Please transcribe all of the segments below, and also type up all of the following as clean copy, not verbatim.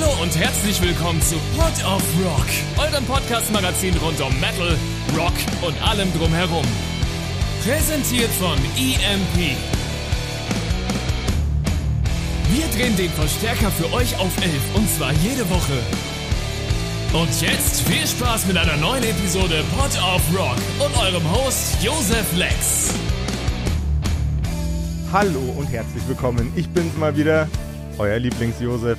Hallo und herzlich willkommen zu Pod of Rock, eurem Podcast-Magazin rund um Metal, Rock und allem drumherum. Präsentiert von EMP. Wir drehen den Verstärker für euch auf 11 und zwar jede Woche. Und jetzt viel Spaß mit einer neuen Episode Pod of Rock und eurem Host Josef Lex. Hallo und herzlich willkommen. Ich bin's mal wieder, euer Lieblings-Josef.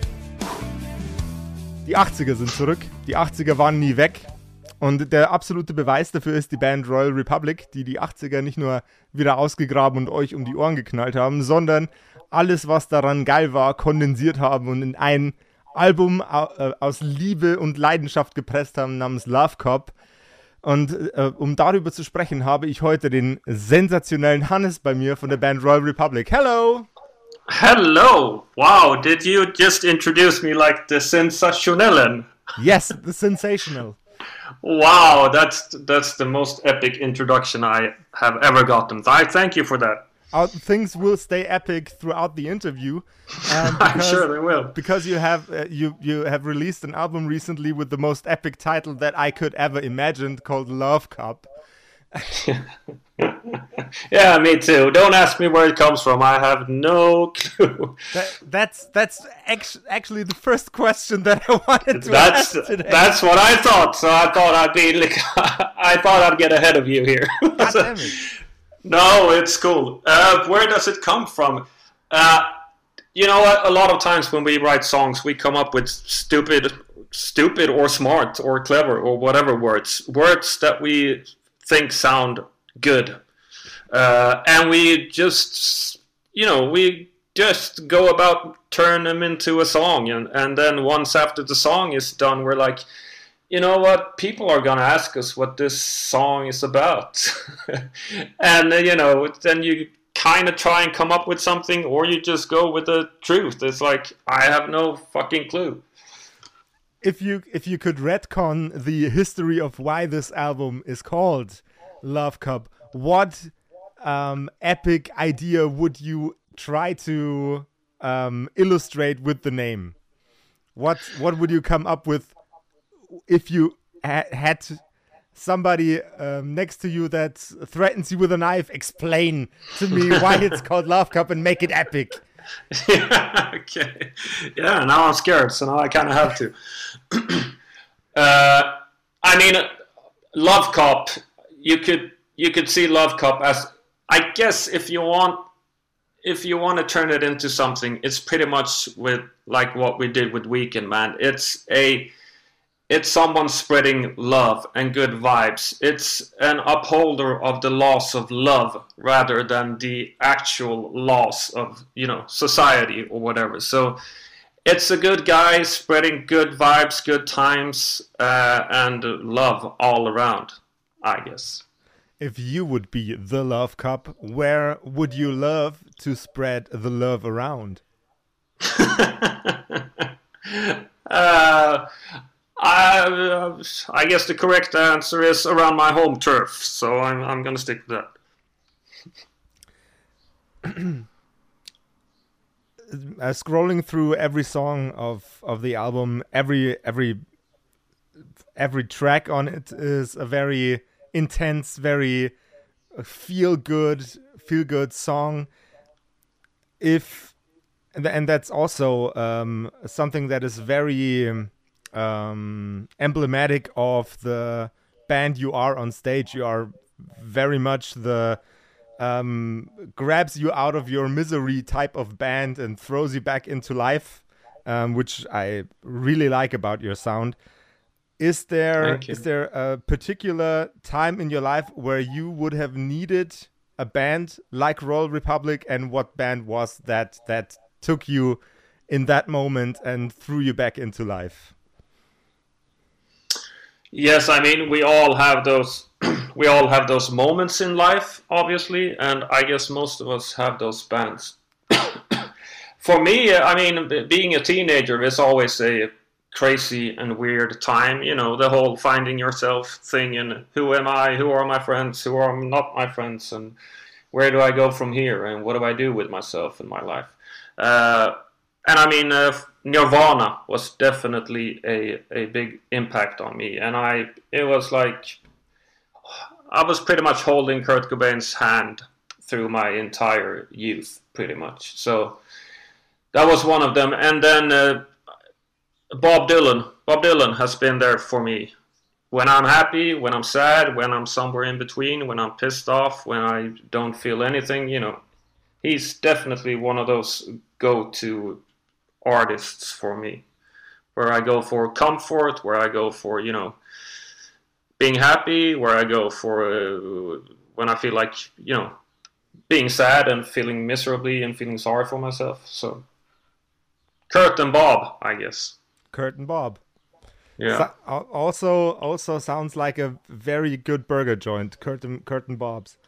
Die 80er sind zurück. Die 80er waren nie weg. Und der absolute Beweis dafür ist die Band Royal Republic, die die 80er nicht nur wieder ausgegraben und euch um die Ohren geknallt haben, sondern alles, was daran geil war, kondensiert haben und in ein Album aus Liebe und Leidenschaft gepresst haben namens Love Cop. Und um darüber zu sprechen, habe ich heute den sensationellen Hannes bei mir von der Band Royal Republic. Hello! Hello! Wow, did you just introduce me like the Sensationellen? Yes, the sensational. Wow, that's the most epic introduction I have ever gotten. I thank you for that. Things will stay epic throughout the interview. I'm sure they will. Because you have you have released an album recently with the most epic title that I could ever imagine, called Love Cup. Yeah, me too. Don't ask me where it comes from. I have no clue. That's actually the first question that I wanted to ask today. That's what I thought. So I thought I'd get ahead of you here. God damn it. No, it's cool. Where does it come from? You know what? A lot of times when we write songs, we come up with stupid or smart or clever or whatever words that we think sound good. And we just go about turn them into a song. And then once after the song is done, we're like, you know what? People are going to ask us what this song is about. And, then you kind of try and come up with something, or you just go with the truth. It's like, I have no fucking clue. If you could retcon the history of why this album is called Love Cup, what epic idea would you try to illustrate with the name? What would you come up with if you had somebody next to you that threatens you with a knife? Explain to me why it's called Love Cup and make it epic. Yeah, okay. Yeah, now I'm scared, so now I kind of have to. Love Cup, you could see Love Cup as, I guess, if you want to turn it into something, it's pretty much with like what we did with Weekend Man. It's someone spreading love and good vibes. It's an upholder of the laws of love rather than the actual laws of, society or whatever. So it's a good guy spreading good vibes, good times, and love all around, I guess. If you would be the Love Cup, where would you love to spread the love around? I guess the correct answer is around my home turf, so I'm going to stick with that. Scrolling through every song of the album, every track on it is a very intense, very feel good song. And that's also something that is very emblematic of the band you are on stage. You are very much the grabs you out of your misery type of band and throws you back into life, which I really like about your sound. Is there a particular time in your life where you would have needed a band like Royal Republic, and what band was that took you in that moment and threw you back into life? Yes, we all have those. We all have those moments in life, obviously, and I guess most of us have those bands. For me, being a teenager is always a crazy and weird time. The whole finding yourself thing, and who am I? Who are my friends? Who are not my friends? And where do I go from here? And what do I do with myself and my life? Nirvana was definitely a big impact on me, and it was like I was pretty much holding Kurt Cobain's hand through my entire youth, pretty much. So that was one of them. And then Bob Dylan. Bob Dylan has been there for me. When I'm happy, when I'm sad, when I'm somewhere in between, when I'm pissed off, when I don't feel anything, he's definitely one of those go-to artists for me. Where I go for comfort, where I go for, being happy, where I go for when I feel like, being sad and feeling miserably and feeling sorry for myself. So Kurt and Bob, I guess. Kurt and Bob. Yeah. Also sounds like a very good burger joint, Kurt and Bob's.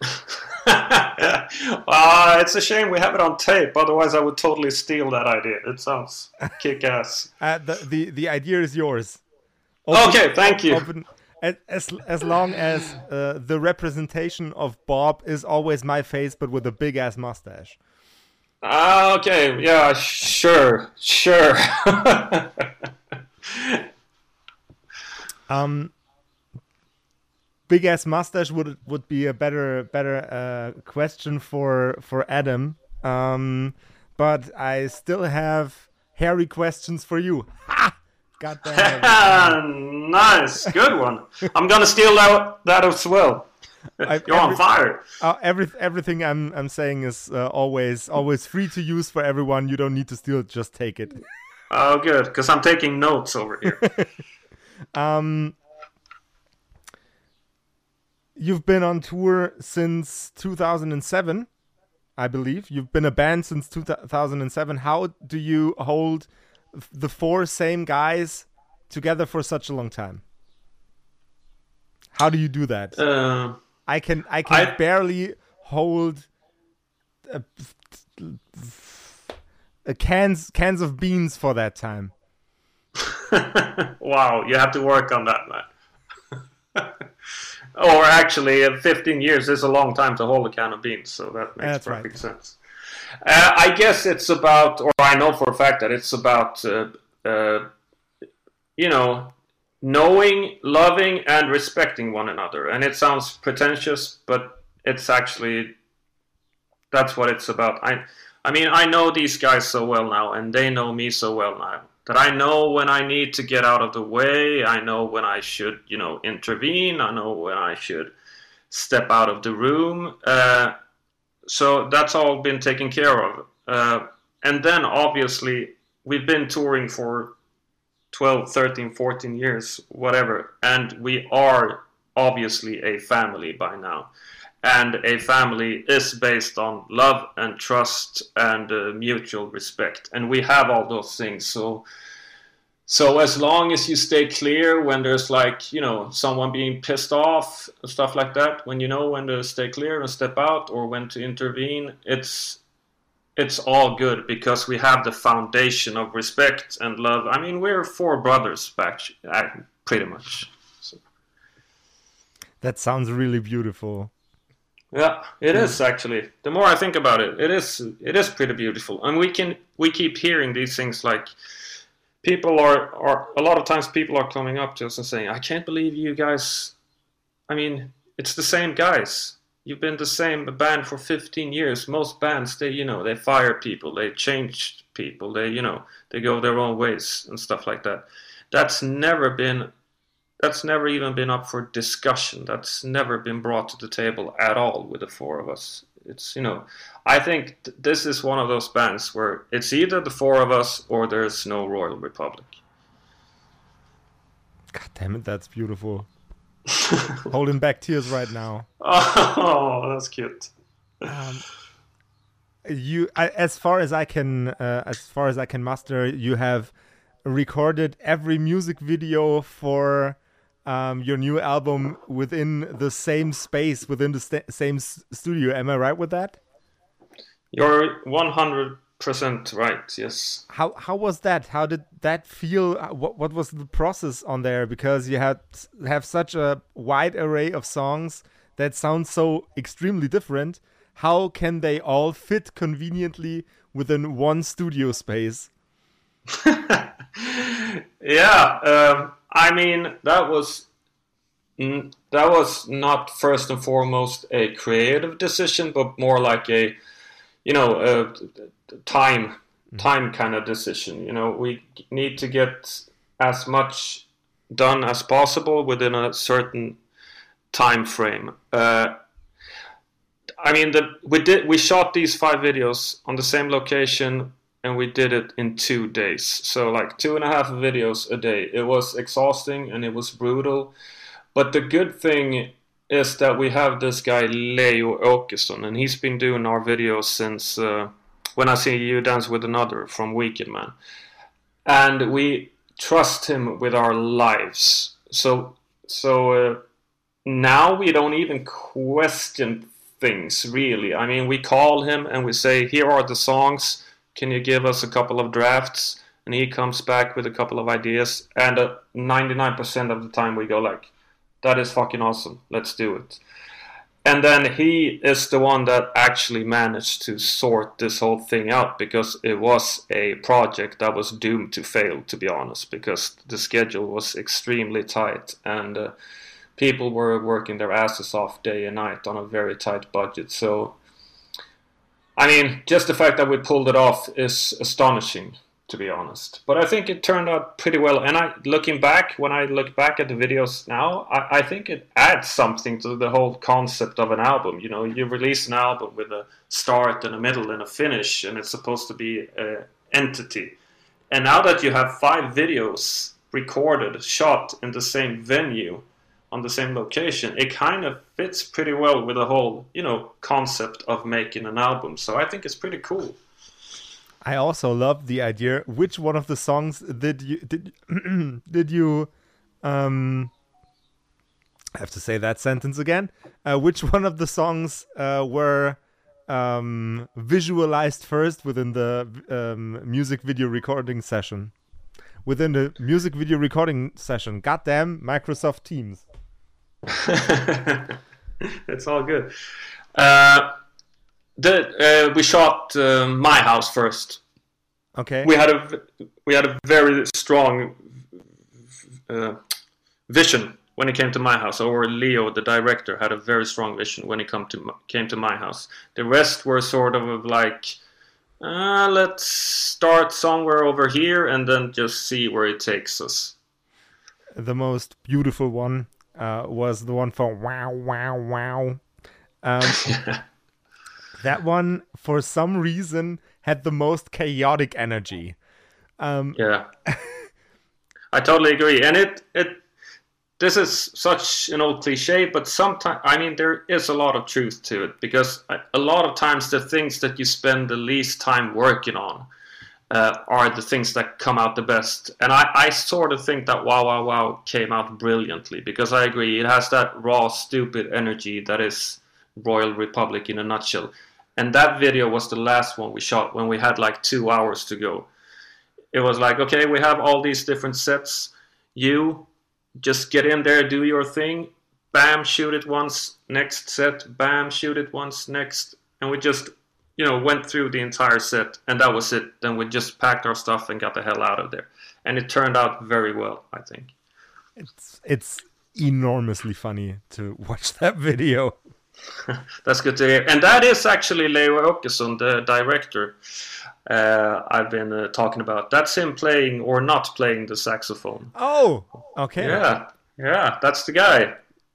It's a shame we have it on tape. Otherwise, I would totally steal that idea. It sounds kick-ass. The idea is yours. Okay, thank you. As long as the representation of Bob is always my face, but with a big ass mustache. Okay, yeah, sure. Big ass mustache would be a better question for Adam. But I still have hairy questions for you. Ha! God damn. Nice, good one. I'm gonna steal that as well. You're on fire. Everything I'm saying is always free to use for everyone. You don't need to steal it; just take it. Oh, good, because I'm taking notes over here. You've been on tour since 2007, I believe. You've been a band since 2007. How do you hold the four same guys together for such a long time? How do you do that? I can barely hold cans of beans for that time. Wow, you have to work on that, man. Or actually, 15 years is a long time to hold a can of beans, so that makes perfect sense. I guess it's about, or I know for a fact that it's about, knowing, loving, and respecting one another. And it sounds pretentious, but it's actually, that's what it's about. I mean, I know these guys so well now, and they know me so well now, that I know when I need to get out of the way. I know when I should, intervene. I know when I should step out of the room. So that's all been taken care of. And then, obviously, we've been touring for 12, 13, 14 years, whatever. And we are obviously a family by now. And a family is based on love and trust and mutual respect. And we have all those things. So as long as you stay clear when there's someone being pissed off and stuff like that, when you know when to stay clear and step out or when to intervene, it's all good because we have the foundation of respect and love. I mean, we're four brothers back, pretty much. So. That sounds really beautiful. Yeah, it is actually. The more I think about it, it is pretty beautiful. And we keep hearing these things like people are a lot of times people are coming up to us and saying, "I can't believe you guys." I mean, it's the same guys. You've been the same band for 15 years. Most bands, they fire people, they change people, they go their own ways and stuff like that. That's never even been up for discussion. That's never been brought to the table at all with the four of us. It's, I think this is one of those bands where it's either the four of us or there's no Royal Republic. God damn it, that's beautiful. Holding back tears right now. Oh, that's cute. As far as I can muster, you have recorded every music video for your new album within the same space, within the same studio. Am I right with that? You're 100% right, yes. How was that? How did that feel? What was the process on there? Because you have such a wide array of songs that sound so extremely different. How can they all fit conveniently within one studio space? Yeah, I mean that was not first and foremost a creative decision, but more like a time kind of decision. We need to get as much done as possible within a certain time frame. I mean, we shot these 5 videos on the same location, and we did it in 2 days. So like 2.5 videos a day. It was exhausting and it was brutal. But the good thing is that we have this guy Leo Åkesson, and he's been doing our videos since When I See You Dance With Another from Weekend Man. And we trust him with our lives. So now we don't even question things, really. I mean, we call him and we say, here are the songs. Can you give us a couple of drafts? And he comes back with a couple of ideas. And 99% of the time we go like, that is fucking awesome. Let's do it. And then he is the one that actually managed to sort this whole thing out, because it was a project that was doomed to fail, to be honest, because the schedule was extremely tight and people were working their asses off day and night on a very tight budget. So, I mean, just the fact that we pulled it off is astonishing, to be honest. But I think it turned out pretty well. And when I look back at the videos now, I think it adds something to the whole concept of an album. You release an album with a start and a middle and a finish, and it's supposed to be an entity. And now that you have 5 videos recorded, shot in the same venue, on the same location, it kind of fits pretty well with the whole, concept of making an album. So I think it's pretty cool. I also love the idea. Which one of the songs did you I have to say that sentence again. Which one of the songs were visualized first within the music video recording session? Within the music video recording session. Goddamn Microsoft Teams. It's all good. We shot my house first. Okay. We had a very strong vision when it came to my house. Or Leo, the director, had a very strong vision when it came to my house. The rest were sort of like, let's start somewhere over here and then just see where it takes us. The most beautiful one was the one for Wow Wow Wow. That one, for some reason, had the most chaotic energy. Yeah, I totally agree. And this is such an old cliche, but sometimes, I mean, there is a lot of truth to it, because a lot of times the things that you spend the least time working on are the things that come out the best. And I sort of think that Wow Wow Wow came out brilliantly, because I agree, it has that raw, stupid energy that is Royal Republic in a nutshell. And that video was the last one we shot when we had like 2 hours to go. It was like, okay, we have all these different sets. You just get in there, do your thing, bam, shoot it once, next set, bam, shoot it once, next. And we just, went through the entire set, and that was it. Then we just packed our stuff and got the hell out of there. And it turned out very well, I think. It's enormously funny to watch that video. That's good to hear. And that is actually Leo Åkesson, the director I've been talking about. That's him playing or not playing the saxophone. Oh, okay. Yeah, that's the guy.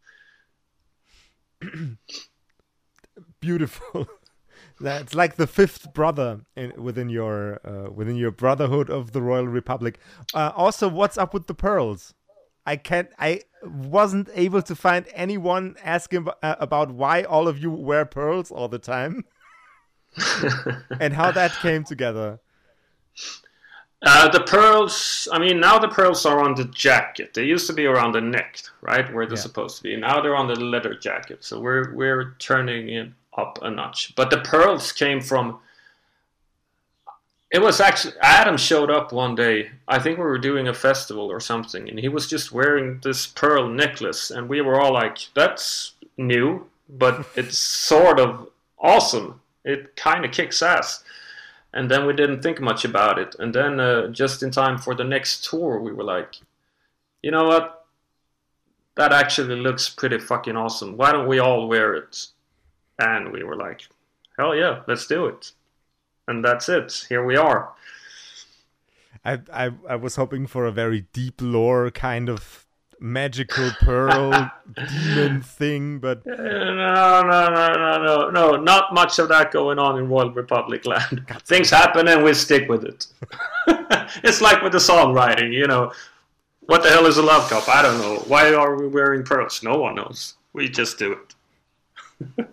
Beautiful. That's like the 5th brother within your brotherhood of the Royal Republic. Also, what's up with the pearls? I wasn't able to find anyone asking about why all of you wear pearls all the time and how that came together. The pearls, I mean, now the pearls are on the jacket. They used to be around the neck, right, where they're supposed to be. Now they're on the leather jacket, so we're turning it up a notch. But the pearls came from... It was actually, Adam showed up one day, I think we were doing a festival or something, and he was just wearing this pearl necklace, and we were all like, that's new, but it's sort of awesome. It kind of kicks ass. And then we didn't think much about it. And then just in time for the next tour, we were like, you know what? That actually looks pretty fucking awesome. Why don't we all wear it? And we were like, hell yeah, let's do it. And that's it. Here we are. I was hoping for a very deep lore kind of magical pearl demon thing, but no, not much of that going on in Royal Republic land. Things happen and we stick with it. It's like with the songwriting, you know. What the hell is a love cup? I don't know. Why are we wearing pearls? No one knows. We just do it.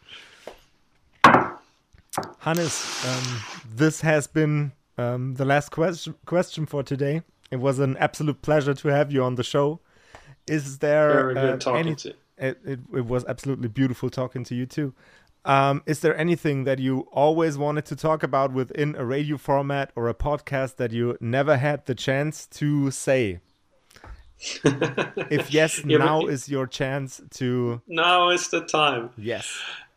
Hannes, this has been the last question for today. It was an absolute pleasure to have you on the show. Is there very good talking to you. It was absolutely beautiful talking to you too. Is there anything that you always wanted to talk about within a radio format or a podcast that you never had the chance to say? If yes, now is your chance to... Now is the time. Yes.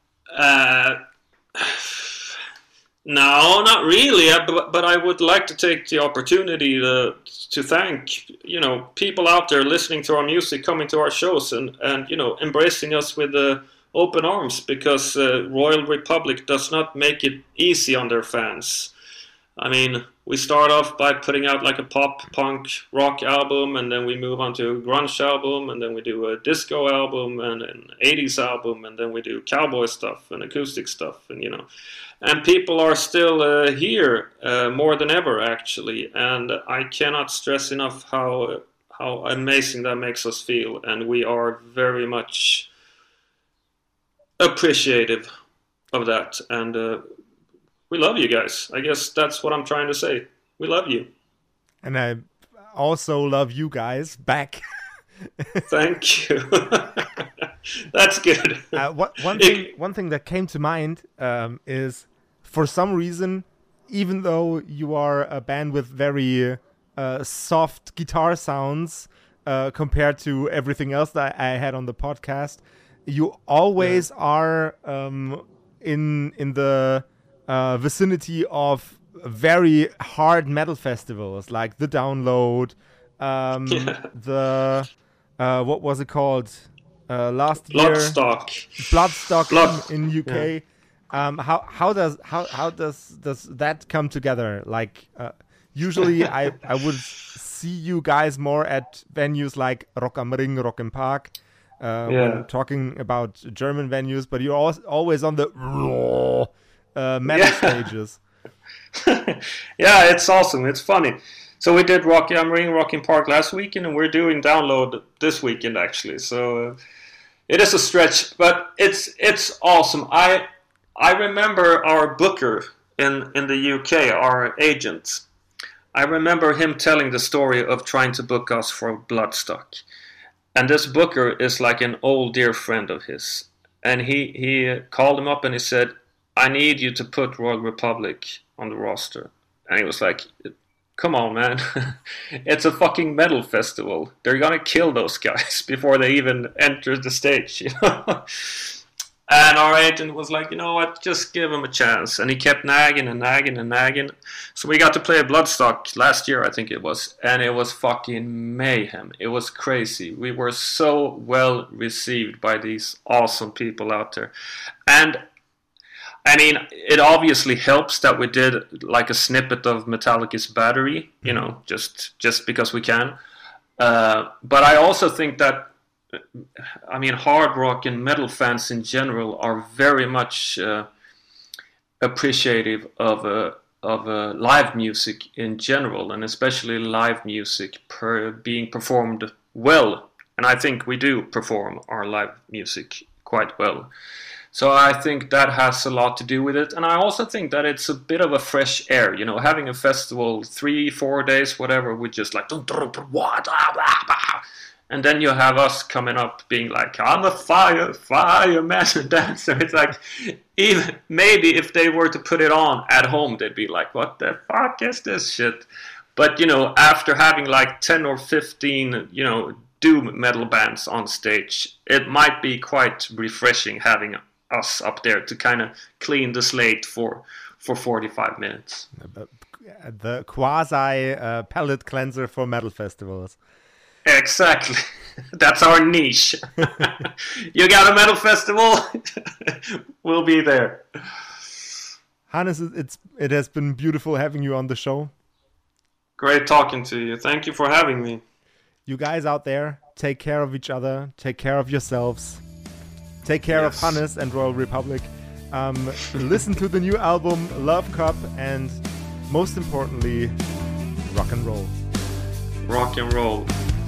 No, not really. But I would like to take the opportunity to thank, you know, people out there listening to our music, coming to our shows, and you know, embracing us with open arms, because Royal Republic does not make it easy on their fans. I mean, we start off by putting out like a pop, punk, rock album, and then we move on to a grunge album, and then we do a disco album and an 80s album, and then we do cowboy stuff and acoustic stuff, and you know. And people are still here more than ever, actually. And I cannot stress enough how amazing that makes us feel. And we are very much appreciative of that. And we love you guys. I guess that's what I'm trying to say. We love you. And I also love you guys back. Thank you. That's good. One thing that came to mind is, for some reason, even though you are a band with very soft guitar sounds compared to everything else that I had on the podcast, you always are in the vicinity of very hard metal festivals, like the Download, the what was it called? Last year, Bloodstock in UK. Yeah. How does that come together? Like usually, I would see you guys more at venues like Rock am Ring, Rock im Park, when talking about German venues, but you're always on the metal stages. Yeah, it's awesome. It's funny. So we did Rock am Ring, Rock im Park last weekend, and we're doing Download this weekend actually. So it is a stretch, but it's awesome. I remember our booker in the UK, our agent. I remember him telling the story of trying to book us for Bloodstock. And this booker is like an old dear friend of his. And he called him up and he said, I need you to put Royal Republic on the roster. And he was like, come on, man. It's a fucking metal festival. They're gonna kill those guys before they even enter the stage, you know? And our agent was like, you know what, just give him a chance. And he kept nagging and nagging and nagging. So we got to play Bloodstock last year, I think it was. And it was fucking mayhem. It was crazy. We were so well received by these awesome people out there. And I mean, it obviously helps that we did like a snippet of Metallica's Battery, you know, just because we can. But I also think that, I mean, hard rock and metal fans in general are very much appreciative of live music in general, and especially live music being performed well. And I think we do perform our live music quite well. So I think that has a lot to do with it. And I also think that it's a bit of a fresh air, you know, having a festival 3-4 days, whatever, we just like, what? And then you have us coming up being like, I'm a fireman dancer. It's like, even maybe if they were to put it on at home, they'd be like, what the fuck is this shit? But, you know, after having like 10 or 15, you know, doom metal bands on stage, it might be quite refreshing having us up there to kind of clean the slate for for 45 minutes. The quasi palate cleanser for metal festivals. Exactly. That's our niche. You got a metal festival? We'll be there. Hannes, it has been beautiful having you on the show. Great talking to you. Thank you for having me. You guys out there, take care of each other. Take care of yourselves. Take care of Hannes and Royal Republic. Listen to the new album, Love Cup, and most importantly, rock and roll. Rock and roll.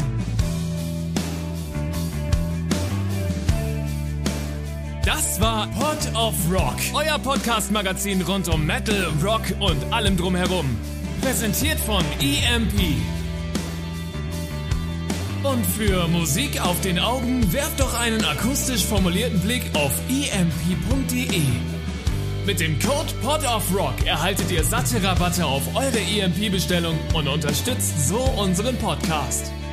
Das war Pod of Rock, euer Podcast-Magazin rund um Metal, Rock und allem drumherum. Präsentiert von EMP. Und für Musik auf den Augen werft doch einen akustisch formulierten Blick auf emp.de. Mit dem Code PODOFROCK erhaltet ihr satte Rabatte auf eure EMP-Bestellung und unterstützt so unseren Podcast.